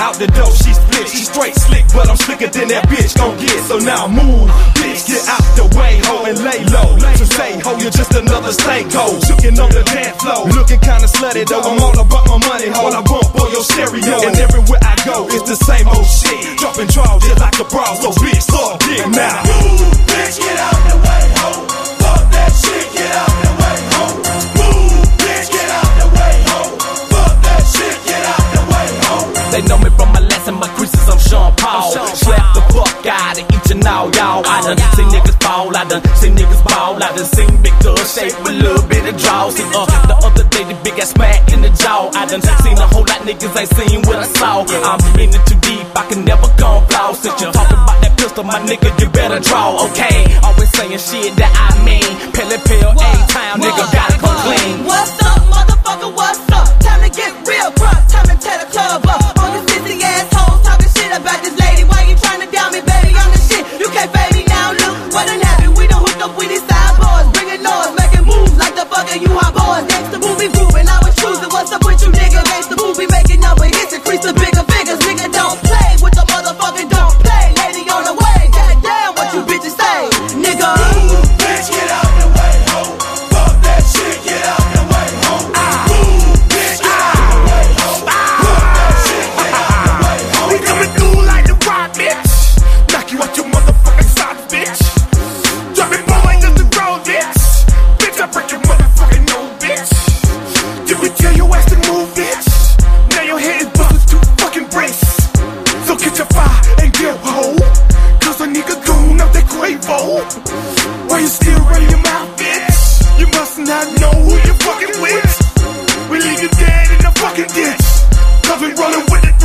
out the door, she split. She straight slick, but I'm slicker than that bitch gon' get. So now move, bitch, get out the way, ho, and lay low. So say, ho, you're just another stank hoe. Shookin' on the dance floor, looking kinda slutty though. I'm all about my money, ho. I bump for your stereo, and everywhere I go, it's the same old shit. Dropping draws just like a bra, so bitch, start getting now. Move, bitch, get out the way, ho. Fuck that shit, get out the way, ho. Move, bitch, get out the way, ho. Fuck that shit, get out the way, ho. They know me from my lesson, my creases, I'm Sean Paul. Slap the fuck out of each and all y'all. I done seen niggas fall, I done seen niggas ball. I done seen big girls shake with a little bit of draw. See, the other day the big ass smack in the jaw. I done seen a whole lot niggas ain't seen what I saw. I'm in it too deep, I can never gon' flaw. Since you talking about that pistol, my nigga, you better draw, okay? Always saying shit that I mean. Pill, A-Town, nigga, gotta come clean. What's up, motherfucker, what's up? Time to get real, bruh, time to tear the club up. All you sissy assholes talking shit about this lady. Why you trying to down me, baby? I'm the shit, you can't fade me now. Look what done happened, we done hooked up with these side boys. Bringing noise, making moves like the fucking you hot boys. Next to movie grooving, I was choosing what's up with you, nigga. Gangsta movie making number hits, increase the bigger figures. Nigga, don't play with the motherfucking don't play. Lady on the way, goddamn what you bitches say, nigga. Move, bitch, get out the way, ho. Fuck that shit, get out the way, ho. Move, bitch, get out the way, ho. Fuck that shit, get out the way, ho. We coming through like the rock, bitch. Knock you out your motherfucking socks, bitch. Dropping bomb like just the road, bitch. Bitch, I break your motherfucking nose, bitch. Did we tell your ass to move, bitch? Now your head is busted to fucking brace. So get your fire and get hoe. Cause a nigga goon up that Quavo. Why you still running your mouth, bitch? You must not know who you fucking with. We leave you dead in the fucking ditch. Cause we rollin' with the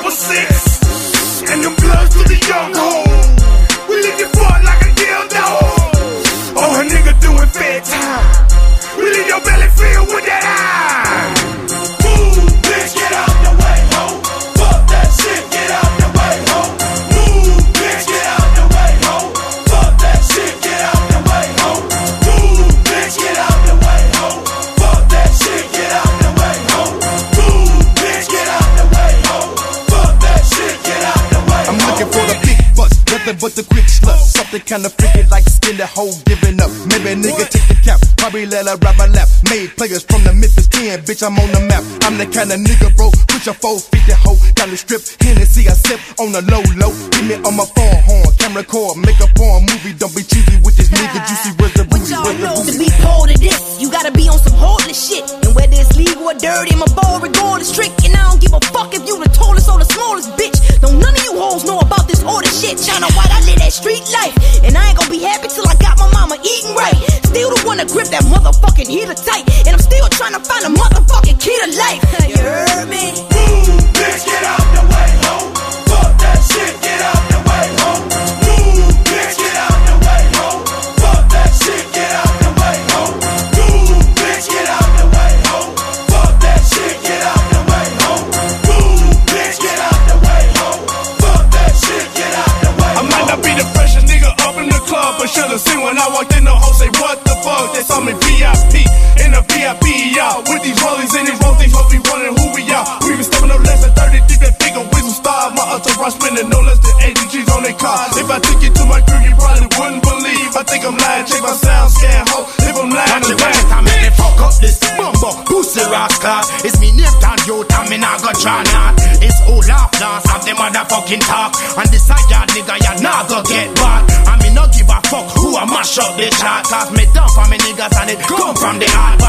3-6-6. And them bloods to the young hole. We leave you fucked like a dildo. Oh, a nigga doing fair time. We leave your belly filled with that eye. Move, bitch, get out the way, ho. Fuck that shit, get out the way, ho. Move, bitch, get out the way, ho. Fuck that shit, get out the way, ho. Move, bitch, get out the way, ho. Fuck that shit, get out the way, ho. Move, bitch, get out the way, ho. Fuck that shit, get out the way, ho. I'm looking for the big bus, nothing but the quick slut. Something kinda freaky like skin the hoe giving up. Maybe a nigga take the cap, probably let her ride my lap. Made players from the Memphis 10, bitch, I'm on the map. I'm the kinda nigga, bro, put your 450 hoe down the strip. Hennessy, I sip on the low. Give me on my phone horn, camera cord, make a porn movie. Don't be cheesy with this nigga, juicy, where's the booty? To be part of this, you gotta be on some holy shit. And whether it's legal or dirty, my ball regardless strict. And I don't give a fuck if you the tallest or the smallest bitch. Don't none of you hoes know about this order shit. China white, I live that street life. And I ain't gonna be happy till I got my mama eating right. Still the one to grip that motherfucking heater tight. And I'm still trying to find a motherfucking key to life. You heard me? Move, bitch, get out the way, ho. Fuck that shit, get out the way, ho. Move, bitch, get out the way, ho. Fuck that shit, get out the way, ho. Move, bitch, get out the way, ho. Fuck that shit, get out the way, ho. Move, bitch, get out the way, ho. Fuck that shit, get out the way, ho. I might not be the freshest nigga up in the club, but should've seen when I walked in the hole. Say what the fuck? They saw me VIP in the VIP, y'all. With these rollies and these rolls, these hoes be wondering who we are. We been stepping no less than 30 deep, that big a whistle star. My entourage spending no less than 80 G's on their car. If I took you to my crib, you probably wouldn't believe. I think I'm lying, check my sound scan, ho. If I'm lying, I'm lying. I make me fuck up this bumbo pussy rascal. It's me name down youth and me nah go try not. It's all laugh dance of the motherfucking talk. And this a yard nigga you nah go get back. And me no give a fuck who I mash up the chart. Cause me done for me niggas and it come from the heart.